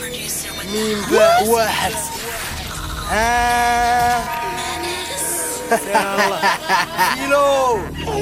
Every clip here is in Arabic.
مين باء واحد يلا كيلو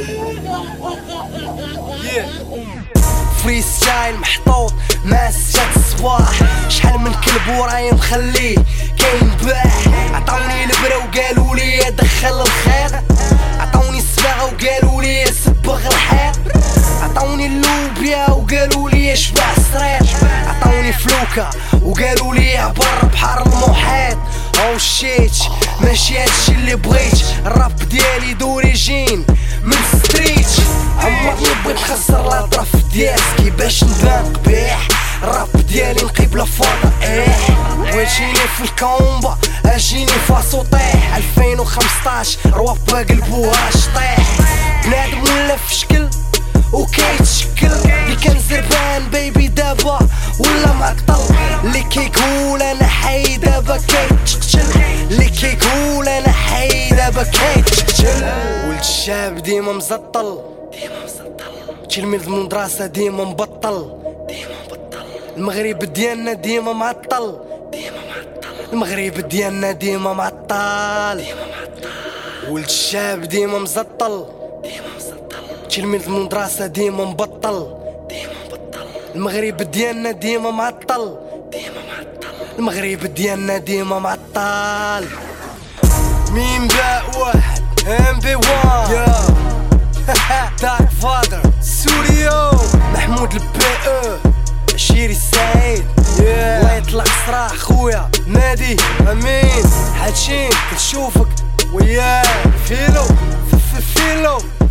فري ستايل محطوط ماسة الصباح. شحال من كلب وراي مخليه كاين باح. عطاوني البرا وقالوا لي دخل الخيط. عطاوني الصباغة وقالوا لي سبغ الحيط. عطاوني اللوبيا وقالوا لي شبع السرير. عطاوني فلوكة وقالوا لي عبر بحر المحيط. او شيت ماشي هادشي اللي بغيت. الراب ديالي دوريجين من ستريت. عمرني بغيت نخسر الاطراف ديالك كيفاش نبان قبيح. الراب ديالي نقيب فوضى بغيتيني في الكومبا اجيني فاسو طيح. 2015 روابا قلبوها شطيح. بنادم ولا في شكل وكيتشكل. اللي كان زربان بيبي دابا ولا معطل. اللي كيقول انا حي دابا كيتقتل. اللي كيقول انا حي دابا كيتقتل. ولد الشاب ديما مزطل. تلميذ من المدرسة ديما مبطل. المغرب ديالنا ديما معطل. المغرب ديالنا ديما معطل. ولد الشاب ديما مزطل. تلميذ من المدرسة ديما مبطل. المغرب ديالنا ديما معطل. المغرب ديالنا ديما معطل. مين باء واحد MP1 دارك فادر سوريو محمود البي او عشيري السعيد. الله يطلق صراح خويا نادي امين حاتشين كنشوفك وياك فيلو فيلو